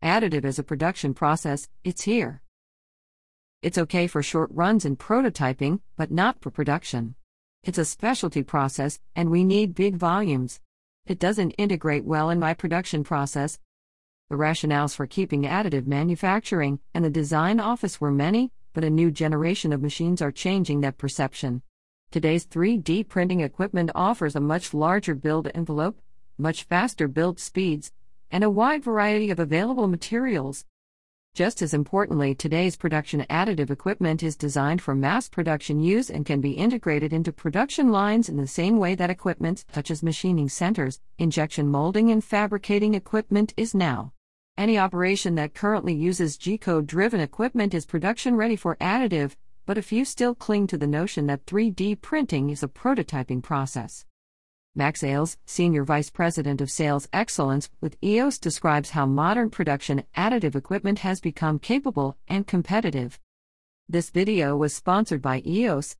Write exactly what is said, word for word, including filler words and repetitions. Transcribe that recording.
Additive as a production process, it's here. It's okay for short runs in prototyping, but not for production. It's a specialty process, and we need big volumes. It doesn't integrate well in my production process. The rationales for keeping additive manufacturing and the design office were many, but a new generation of machines are changing that perception. Today's three D printing equipment offers a much larger build envelope, much faster build speeds, and a wide variety of available materials. Just as importantly, today's production additive equipment is designed for mass production use and can be integrated into production lines in the same way that equipment such as machining centers, injection molding, and fabricating equipment is now. Any operation that currently uses G-code-driven equipment is production-ready for additive, but a few still cling to the notion that three D printing is a prototyping process. Max Ailes, Senior Vice President of Sales Excellence with E O S, describes how modern production additive equipment has become capable and competitive. This video was sponsored by E O S.